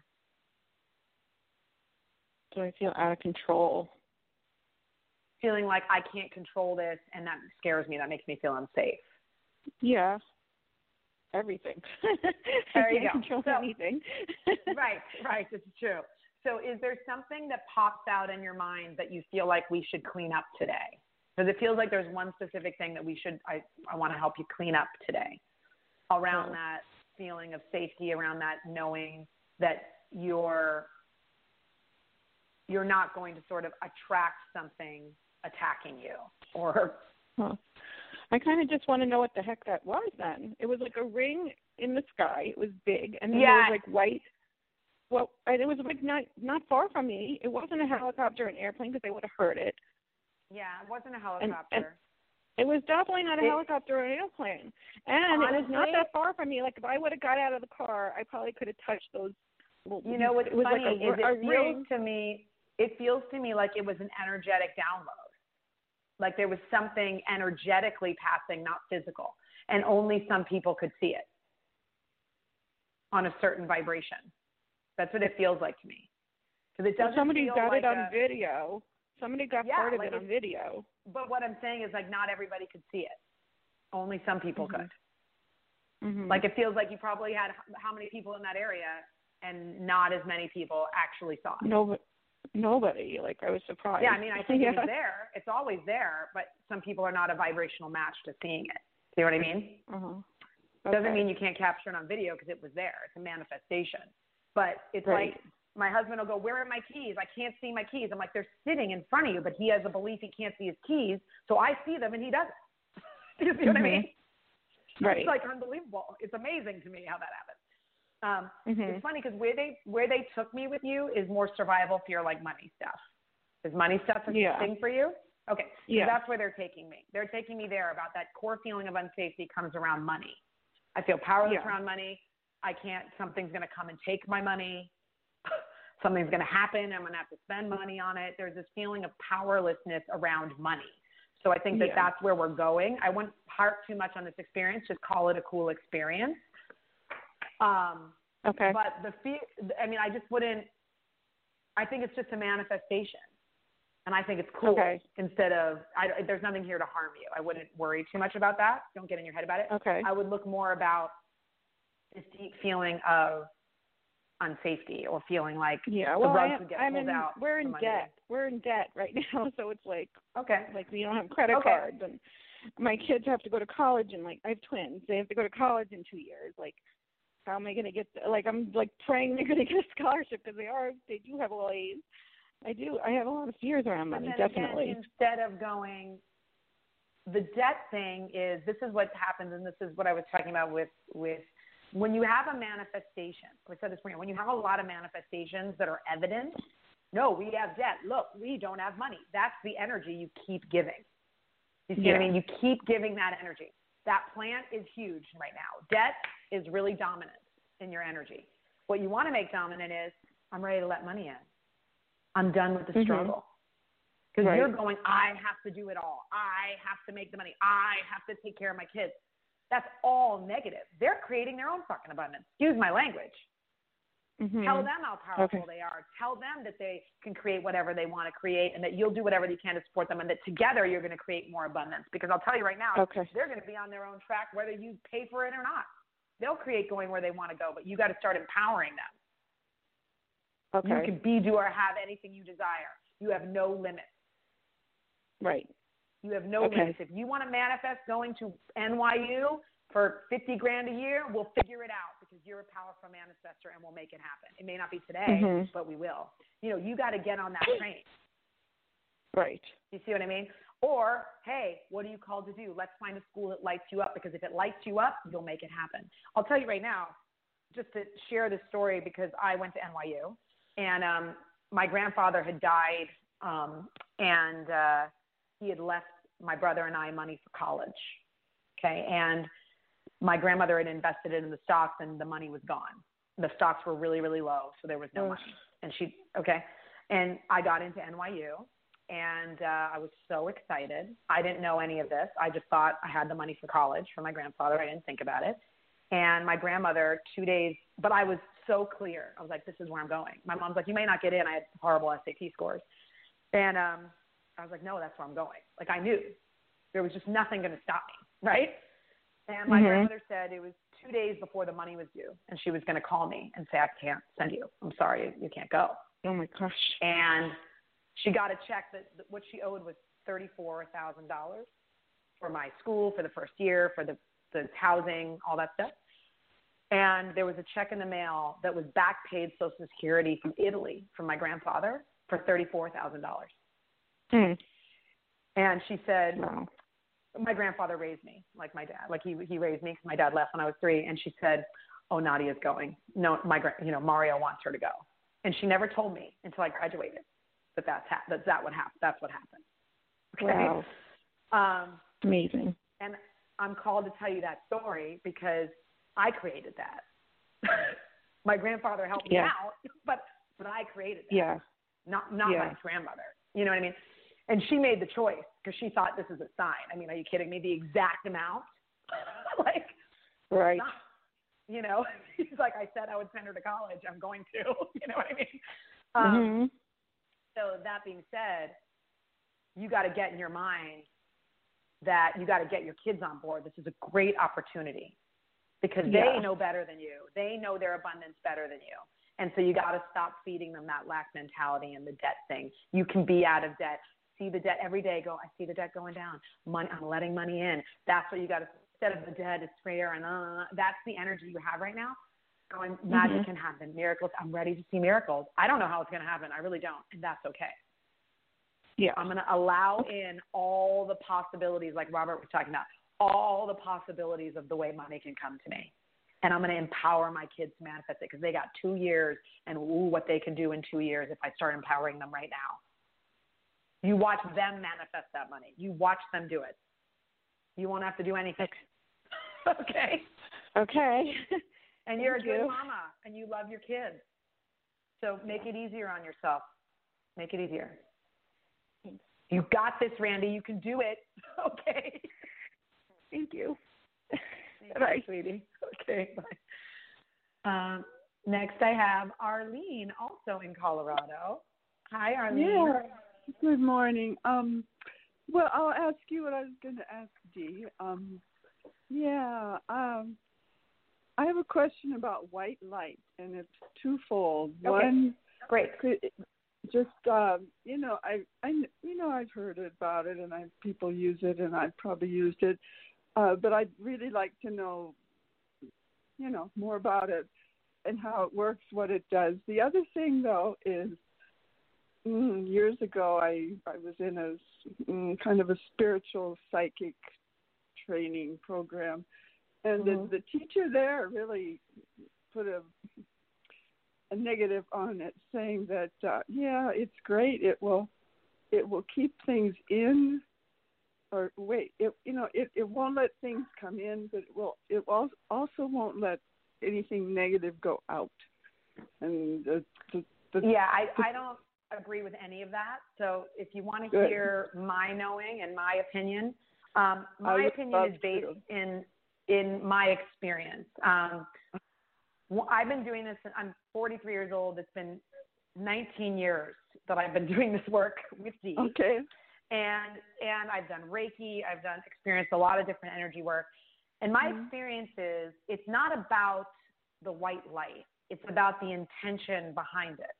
So I feel out of control. Feeling like I can't control this, and that scares me. That makes me feel unsafe. Yeah. Everything. There you I can't go. control So- anything. Right, right. It's true. So is there something that pops out in your mind that you feel like we should clean up today? Because it feels like there's one specific thing that we should, I, I want to help you clean up today around Oh. that feeling of safety, around that knowing that you're, you're not going to sort of attract something attacking you or Huh. I kind of just want to know what the heck that was then. It was like a ring in the sky. It was big. And then Yeah. there was like white. Well, and it was like not not far from me. It wasn't a helicopter or an airplane because they would have heard it. yeah, it wasn't a helicopter. and- It was definitely not a It- helicopter or an airplane. And it was not Honestly- that far from me. Like if I would have got out of the car, I probably could have touched those. Well, You know what's it was funny like a, is it a feels ring. to me, it feels to me like it was an energetic download. Like there was something energetically passing, not physical, and only some people could see it on a certain vibration. That's what it feels like to me. Because it Well, doesn't somebody's feel got like it on a, video. Somebody got yeah, part of like it on video. But what I'm saying is, like, not everybody could see it. Only some people mm-hmm. could. Mm-hmm. Like, it feels like you probably had how many people in that area, and not as many people actually saw it. Nobody. Nobody. Like, I was surprised. Yeah, I mean, I think yeah. it was there. It's always there, but some people are not a vibrational match to seeing it. See what I mean? Uh-huh. Okay. Okay. Doesn't mean you can't capture it on video because it was there. It's a manifestation. But it's right. like my husband will go, where are my keys? I can't see my keys. I'm like, they're sitting in front of you, but he has a belief he can't see his keys, so I see them and he doesn't. You see what mm-hmm. I mean? Right. It's like unbelievable. It's amazing to me how that happens. Um, mm-hmm. It's funny because where they where they took me with you is more survival fear, like money stuff. Is money stuff a yeah. thing for you? Okay. Yeah. So that's where they're taking me. They're taking me there about that core feeling of unsafety comes around money. I feel powerless yeah. around money. I can't, something's going to come and take my money. Something's going to happen. I'm going to have to spend money on it. There's this feeling of powerlessness around money. So I think that yeah. that's where we're going. I wouldn't harp too much on this experience. Just call it a cool experience. Um, okay. But the fear, I mean, I just wouldn't, I think it's just a manifestation. And I think it's cool okay. instead of, I, there's nothing here to harm you. I wouldn't worry too much about that. Don't get in your head about it. Okay. I would look more about this deep feeling of unsafety or feeling like yeah, the well, rugs I, would get I'm pulled in, out. we're in from debt. We're in debt right now, so it's like, okay, like we don't have credit okay. cards, and my kids have to go to college, and like I have twins, they have to go to college in two years. Like, how am I going to get? The, like, I'm like praying they're going to get a scholarship because they are, they do have a lot of A's. I do. I have a lot of fears around money, definitely. Again, instead of going, the debt thing is, this is what happens, and this is what I was talking about with, with when you have a manifestation. I said this before, when you have a lot of manifestations that are evident, no, we have debt. Look, we don't have money. That's the energy you keep giving. You see yeah. what I mean? You keep giving that energy. That plant is huge right now. Debt is really dominant in your energy. What you want to make dominant is, I'm ready to let money in. I'm done with the mm-hmm. struggle. Because right. you're going, I have to do it all. I have to make the money. I have to take care of my kids. That's all negative. They're creating their own fucking abundance. Excuse my language. Mm-hmm. Tell them how powerful okay. they are. Tell them that they can create whatever they want to create and that you'll do whatever you can to support them and that together you're going to create more abundance. Because I'll tell you right now, okay. they're going to be on their own track whether you pay for it or not. They'll create going where they want to go, but you got to start empowering them. Okay. You can be, do, or have anything you desire. You have no limits. Right. You have no okay. limits. If you want to manifest going to N Y U for fifty grand a year, we'll figure it out because you're a powerful manifestor and we'll make it happen. It may not be today, mm-hmm. but we will. You know, you got to get on that train. Right. You see what I mean? Or, hey, what are you called to do? Let's find a school that lights you up because if it lights you up, you'll make it happen. I'll tell you right now, just to share this story because I went to N Y U. And um, my grandfather had died, um, and uh, he had left my brother and I money for college. Okay, and my grandmother had invested it in the stocks, and the money was gone. The stocks were really, really low, so there was no Ugh. money. And she, okay, and I got into N Y U, and uh, I was so excited. I didn't know any of this. I just thought I had the money for college for my grandfather. I didn't think about it. And my grandmother, two days, but I was so clear. I was like, this is where I'm going. My mom's like, you may not get in. I had horrible S A T scores. And um, I was like, no, that's where I'm going. Like I knew there was just nothing going to stop me, right? And my mm-hmm. grandmother said it was two days before the money was due, and she was going to call me and say, I can't send you. I'm sorry, you can't go. Oh, my gosh. And she got a check that, that what she owed was thirty-four thousand dollars for my school, for the first year, for the, the housing, all that stuff. And there was a check in the mail that was back paid Social Security from Italy from my grandfather for thirty-four thousand dollars. Mm. And she said, wow. My grandfather raised me like my dad. Like he he raised me because my dad left when I was three. And she said, oh, Nadia's going. No, my you know Mario wants her to go. And she never told me until I graduated that that's ha- that that would happen. That's what happened. Okay? Wow. Um, Amazing. And I'm called to tell you that story because I created that. My grandfather helped yeah. me out, but but I created that. Yeah. Not not yeah. my grandmother. You know what I mean? And she made the choice because she thought this is a sign. I mean, are you kidding me? The exact amount, like, right? Not, you know, she's like, I said I would send her to college. I'm going to. You know what I mean? Um, mm-hmm. So that being said, you got to get in your mind that you got to get your kids on board. This is a great opportunity because Yeah. they know better than you. They know their abundance better than you. And so you got to stop feeding them that lack mentality and the debt thing. You can be out of debt. See the debt every day. Go, I see the debt going down. Money, I'm letting money in. That's what you got to, instead of the debt is fair and uh, that's the energy you have right now. Going, magic Mm-hmm. can happen. Miracles. I'm ready to see miracles. I don't know how it's going to happen. I really don't. And that's okay. Yeah. I'm going to allow in all the possibilities, like Robert was talking about, all the possibilities of the way money can come to me. And I'm going to empower my kids to manifest it because they got two years and ooh, what they can do in two years if I start empowering them right now. You watch them manifest that money. You watch them do it. You won't have to do anything. Okay? Okay. And you're Thank a good you. mama and you love your kids. So make it easier on yourself. Make it easier. You got this, Randy. You can do it. Okay. Thank you. Bye, sweetie. Okay, bye. Um, next, I have Arlene, also in Colorado. Hi, Arlene. Yeah. Good morning. Um, well, I'll ask you what I was going to ask Dee. Um, yeah. Um, I have a question about white light, and it's twofold. Okay. One, Great. could, just um, you know, I, I, you know, I've heard about it, and I people use it, and I've probably used it, uh, but I'd really like to know, you know, more about it and how it works, what it does. The other thing, though, is mm, years ago I I was in a mm, kind of a spiritual psychic training program, and Mm-hmm. the, the teacher there really put a a negative on it, saying that uh, yeah, it's great. It will, it will keep things in, or wait, it you know it, it won't let things come in, but it will it will also won't let anything negative go out. And the, the, the Yeah, I, I don't agree with any of that. So if you want to Good. hear my knowing and my opinion, um, my would opinion love is based to. in in my experience. Um, Well, I've been doing this, I'm forty-three years old. It's been nineteen years that I've been doing this work with Dee. Okay. And, and I've done Reiki. I've done, experienced a lot of different energy work. And my Mhm. experience is it's not about the white light. It's about the intention behind it.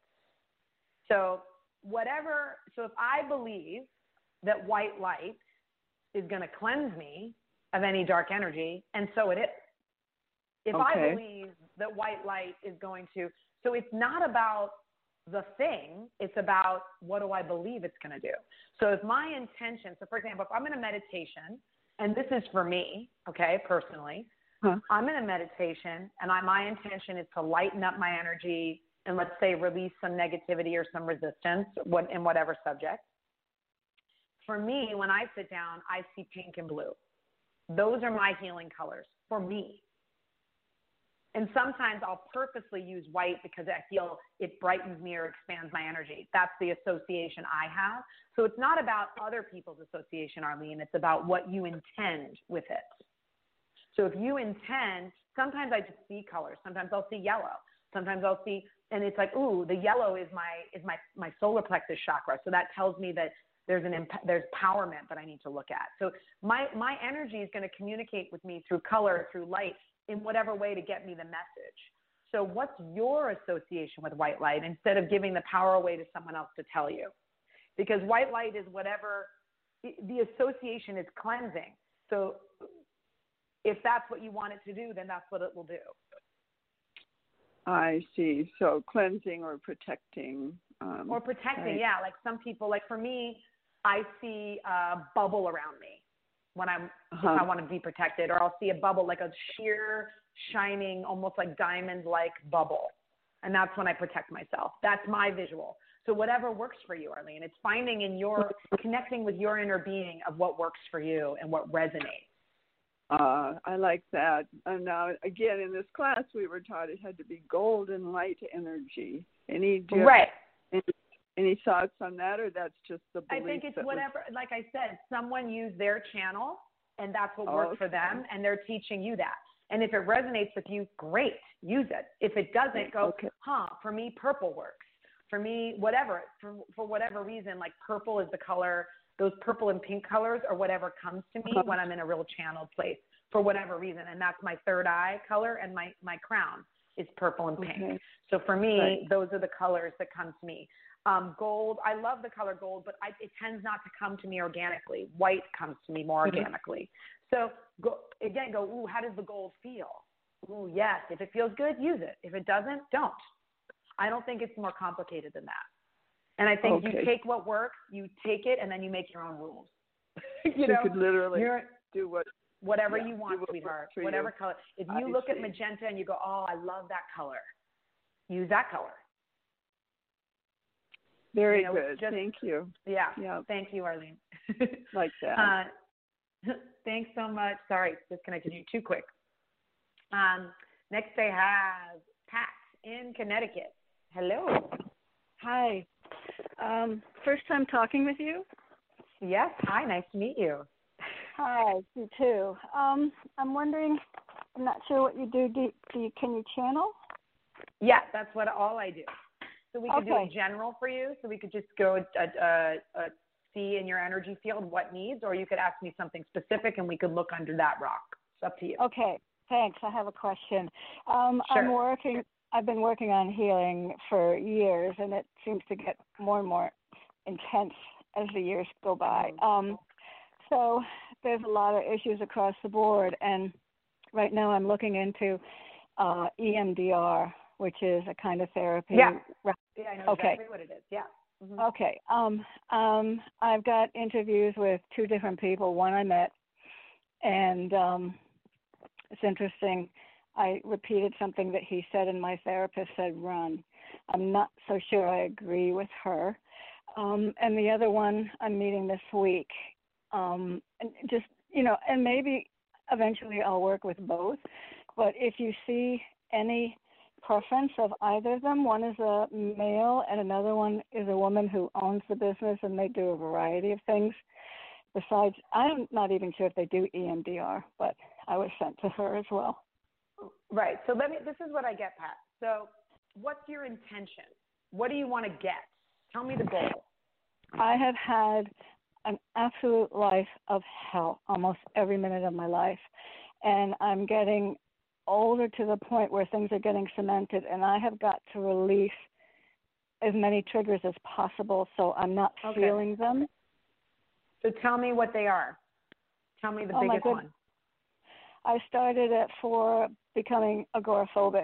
So whatever, so if I believe that white light is going to cleanse me of any dark energy, and so it is. If I Okay. believe that white light is going to, so it's not about the thing, it's about what do I believe it's going to do. So if my intention, so for example, if I'm in a meditation, and this is for me, okay, personally, Huh. I'm in a meditation and I, my intention is to lighten up my energy and let's say release some negativity or some resistance what, in whatever subject. For me, when I sit down, I see pink and blue. Those are my healing colors for me. And sometimes I'll purposely use white because I feel it brightens me or expands my energy. That's the association I have. So it's not about other people's association, Arlene. It's about what you intend with it. So if you intend, sometimes I just see colors. Sometimes I'll see yellow. Sometimes I'll see, and it's like, ooh, the yellow is my is my, my solar plexus chakra. So that tells me that there's an there's empowerment that I need to look at. So my my energy is going to communicate with me through color, through light, in whatever way to get me the message. So what's your association with white light instead of giving the power away to someone else to tell you? Because white light is whatever, the association is cleansing. So if that's what you want it to do, then that's what it will do. I see. So cleansing or protecting. Um, or protecting, right. yeah. Like some people, like for me, I see a bubble around me when I'm, Uh-huh. if I want to be protected, or I'll see a bubble, like a sheer, shining, almost like diamond-like bubble. And that's when I protect myself. That's my visual. So whatever works for you, Arlene, it's finding in your, connecting with your inner being of what works for you and what resonates. Uh, I like that. And now, again, in this class, we were taught it had to be golden light energy. Any, do you have Right. any, any thoughts on that, or that's just the belief? I think it's that whatever, was... like I said, someone used their channel, and that's what Oh, worked okay. for them, and they're teaching you that. And if it resonates with you, great, use it. If it doesn't, go, Okay. huh, for me, purple works. For me, whatever, for, for whatever reason, like purple is the color those purple and pink colors are whatever comes to me when I'm in a real channeled place for whatever reason. And that's my third eye color, and my, my crown is purple and pink. Okay. So for me, Right. those are the colors that come to me. Um, gold, I love the color gold, but I, it tends not to come to me organically. White comes to me more Mhm. organically. So go, again, go, ooh, how does the gold feel? Ooh, yes. If it feels good, use it. If it doesn't, don't. I don't think it's more complicated than that. And I think Okay. you take what works, you take it, and then you make your own rules. you You know, could literally you're, do what whatever yeah, you do want, what sweetheart, works for whatever you. color. If you I look see. at magenta and you go, oh, I love that color, use that color. Very You know, it's good. just- Thank you. Yeah. Yeah. Thank you, Arlene. Like that. Uh, thanks so much. Sorry, disconnected you too quick. Um, next I have Pat in Connecticut. Hello. Hi. Um, first time talking with you? Yes. Hi. Nice to meet you. Hi, you too. Um, I'm wondering, I'm not sure what you do. Do, do you, can you channel? Yeah, that's what all I do. So we could do Okay. a general for you. So we could just go uh, uh, uh, see in your energy field what needs, or you could ask me something specific and we could look under that rock. It's up to you. Okay, thanks. I have a question. Um, Sure. I'm working, I've been working on healing for years, and it seems to get more and more intense as the years go by. Um, so there's a lot of issues across the board, and right now I'm looking into uh, E M D R, which is a kind of therapy. Yeah. Yeah, I know Okay. exactly what it is. Yeah. Mm-hmm. Okay. Um, um, I've got interviews with two different people. One I met, and um, it's interesting. I repeated something that he said, and my therapist said, run. I'm not so sure I agree with her. Um, and the other one I'm meeting this week. Um, and just, you know, and maybe eventually I'll work with both. But if you see any preference of either of them, one is a male and another one is a woman who owns the business, and they do a variety of things. Besides, I'm not even sure if they do E M D R, but I was sent to her as well. Right. So let me, this is what I get, Pat. So what's your intention? What do you want to get? Tell me the goal. I have had an absolute life of hell almost every minute of my life, and I'm getting older to the point where things are getting cemented, and I have got to release as many triggers as possible so I'm not Okay. feeling them. So tell me what they are. Tell me the Oh, my biggest good- one. I started at for becoming agoraphobic.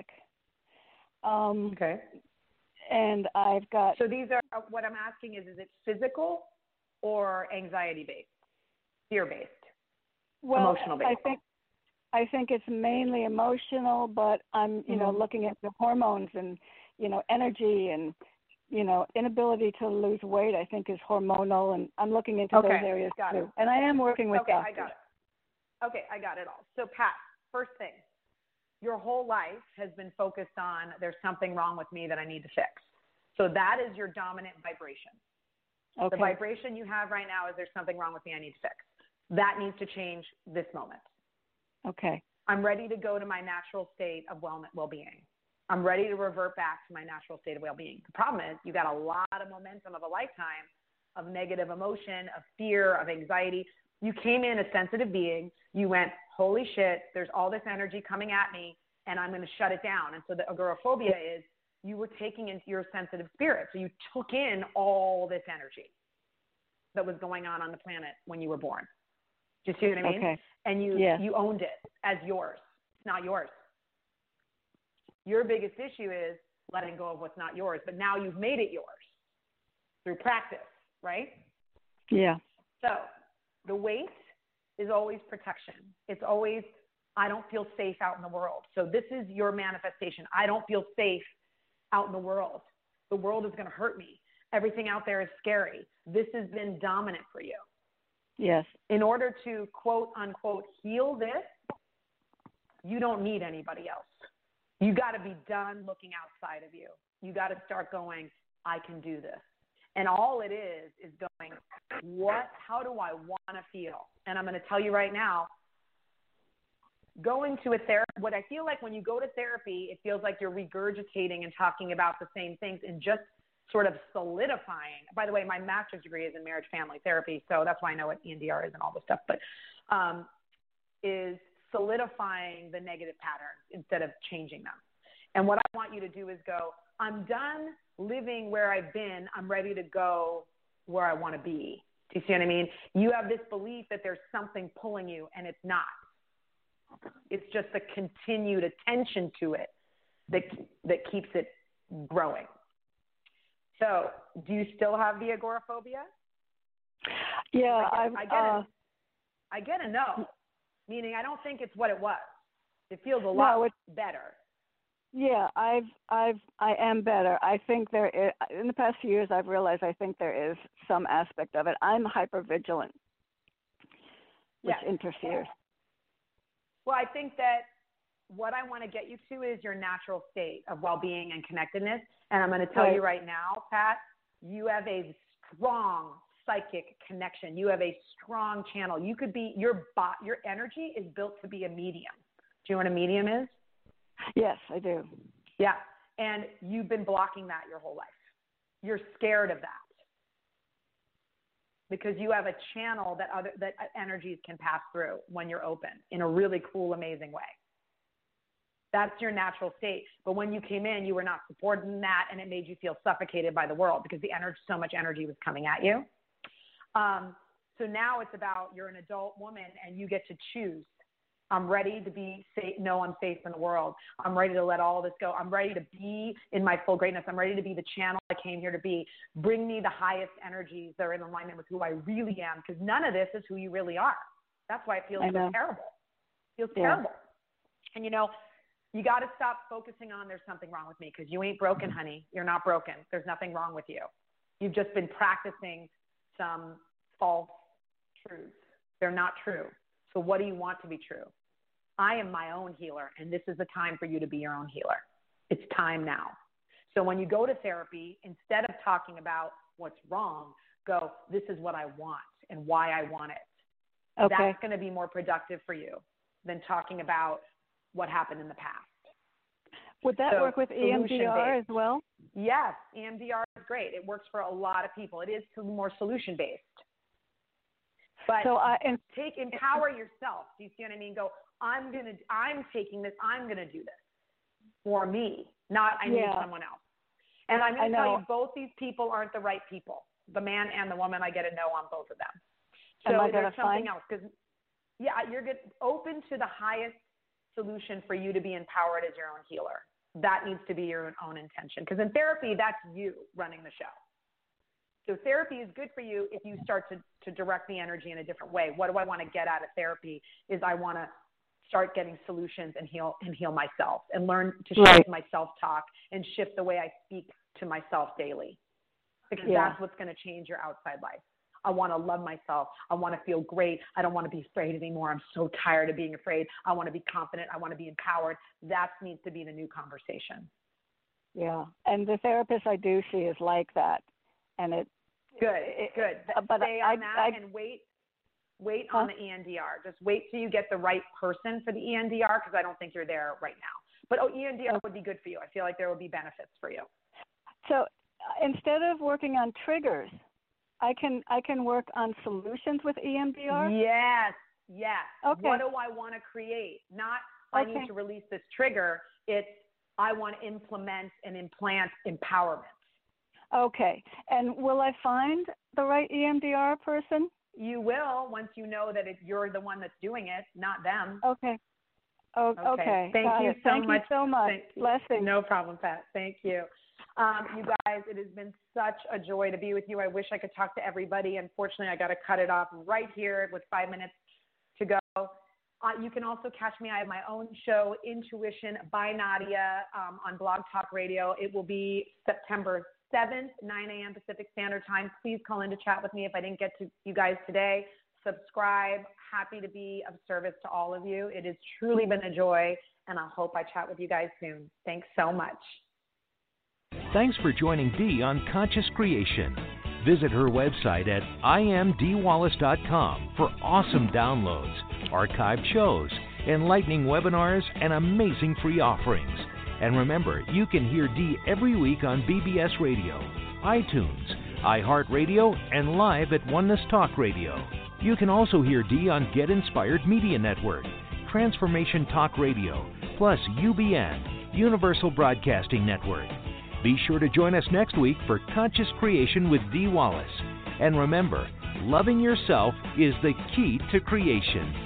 Um, Okay. And I've got, So these are, uh, what I'm asking is, is it physical or anxiety-based, fear-based, well, emotional I based? think I think it's mainly emotional, but I'm, you know, Mhm. looking at the hormones and, you know, energy and, you know, inability to lose weight, I think is hormonal, and I'm looking into Okay, those areas got too. it. And I am working with Okay, I doctors. got it. Okay, I got it all. So Pat, first thing, your whole life has been focused on there's something wrong with me that I need to fix. So that is your dominant vibration. Okay. The vibration you have right now is there's something wrong with me I need to fix. That needs to change this moment. Okay. I'm ready to go to my natural state of well- well-being. I'm ready to revert back to my natural state of well-being. The problem is you got a lot of momentum of a lifetime of negative emotion, of fear, of anxiety. You came in a sensitive being. You went, holy shit, there's all this energy coming at me, and I'm going to shut it down. And so the agoraphobia is you were taking into your sensitive spirit. So you took in all this energy that was going on on the planet when you were born. Do you see what I mean? Okay. And you, Yeah. you owned it as yours. It's not yours. Your biggest issue is letting go of what's not yours, but now you've made it yours through practice, right? Yeah. So the weight is always protection. It's always, I don't feel safe out in the world. So this is your manifestation. I don't feel safe out in the world. The world is going to hurt me. Everything out there is scary. This has been dominant for you. Yes. In order to quote unquote heal this, you don't need anybody else. You got to be done looking outside of you. You got to start going, I can do this. And all it is is going, what, how do I want to feel? And I'm going to tell you right now, going to a therapy, what I feel like when you go to therapy, it feels like you're regurgitating and talking about the same things. And just sort of solidifying. By the way, my master's degree is in marriage family therapy, so that's why I know what E M D R is and all this stuff, but um, is solidifying the negative patterns instead of changing them. And what I want you to do is go, I'm done living where I've been. I'm ready to go where I want to be. Do you see what I mean? You have this belief that there's something pulling you, and it's not. It's just the continued attention to it that that keeps it growing. So, do you still have the agoraphobia? Yeah, I I've, get, I get uh, a, I get a no, meaning I don't think it's what it was. It feels a no, lot it's, better. Yeah, I've, I've, I am better. I think there is, in the past few years, I've realized I think there is some aspect of it. I'm hypervigilant, which Yes. interferes. Well, I think that what I want to get you to is your natural state of well-being and connectedness. And I'm going to tell Right. you right now, Pat, you have a strong psychic connection. You have a strong channel. You could be, your bot, your energy is built to be a medium. Do you know what a medium is? Yes, I do. Yeah. And you've been blocking that your whole life. You're scared of that because you have a channel that other, that energies can pass through when you're open in a really cool, amazing way. That's your natural state. But when you came in, you were not supporting that, and it made you feel suffocated by the world because the energy, so much energy was coming at you. Um, so now it's about you're an adult woman, and you get to choose. I'm ready to be safe, know I'm safe in the world. I'm ready to let all this go. I'm ready to be in my full greatness. I'm ready to be the channel I came here to be. Bring me the highest energies that are in alignment with who I really am, because none of this is who you really are. That's why it feels so terrible. It feels Yeah. terrible. And, you know, you got to stop focusing on there's something wrong with me, because you ain't broken, honey. You're not broken. There's nothing wrong with you. You've just been practicing some false truths. They're not true. So what do you want to be true? I am my own healer, and this is the time for you to be your own healer. It's time now. So when you go to therapy, instead of talking about what's wrong, go, this is what I want and why I want it. Okay. That's going to be more productive for you than talking about what happened in the past. Would that So, work with E M D R as well? Yes, E M D R is great. It works for a lot of people. It is more solution-based. But so I, and, take empower yourself. Do you see what I mean? Go, I'm gonna, I'm taking this. I'm gonna do this for me, not I need yeah. someone else. And I'm gonna I tell know. you, both these people aren't the right people. The man and the woman. I get a no on both of them. Am So I there's something find? else, because yeah, you're good, open to the highest solution for you to be empowered as your own healer. That needs to be your own intention, because in therapy, that's you running the show. So therapy is good for you if you start to, to direct the energy in a different way. What do I want to get out of therapy is I want to start getting solutions and heal and heal myself and learn to shift right. my self-talk and shift the way I speak to myself daily, because yeah. that's what's going to change your outside life. I want to love myself. I want to feel great. I don't want to be afraid anymore. I'm so tired of being afraid. I want to be confident. I want to be empowered. That needs to be the new conversation. Yeah, and the therapist I do see is like that, and it. Good, good. But Stay I, on that I, and wait, wait huh? on the E M D R. Just wait till you get the right person for the E M D R, because I don't think you're there right now. But oh, E M D R would be good for you. I feel like there would be benefits for you. So instead of working on triggers, I can I can work on solutions with E M D R? Yes, yes. Okay. What do I want to create? Not I okay. need to release this trigger. It's I want to implement and implant empowerment. Okay. And will I find the right E M D R person? You will, once you know that it, you're the one that's doing it, not them. Okay. Oh, okay. okay. Thank Got you it. so Thank much. you so much. Thank, Blessings. No problem, Pat. Thank you. Um, you guys, it has been such a joy to be with you. I wish I could talk to everybody. Unfortunately, I got to cut it off right here with five minutes to go. Uh, you can also catch me. I have my own show, Intuition by Nadia, um, on Blog Talk Radio. It will be September seventh, nine a.m. Pacific Standard Time. Please call in to chat with me if I didn't get to you guys today. Subscribe. Happy to be of service to all of you. It has truly been a joy, and I hope I chat with you guys soon. Thanks so much. Thanks for joining Dee on Conscious Creation. Visit her website at I am dee wallace dot com for awesome downloads, archived shows, enlightening webinars, and amazing free offerings. And remember, you can hear Dee every week on B B S Radio, iTunes, iHeartRadio, and live at Oneness Talk Radio. You can also hear Dee on Get Inspired Media Network, Transformation Talk Radio, plus U B N, Universal Broadcasting Network. Be sure to join us next week for Conscious Creation with Dee Wallace. And remember, loving yourself is the key to creation.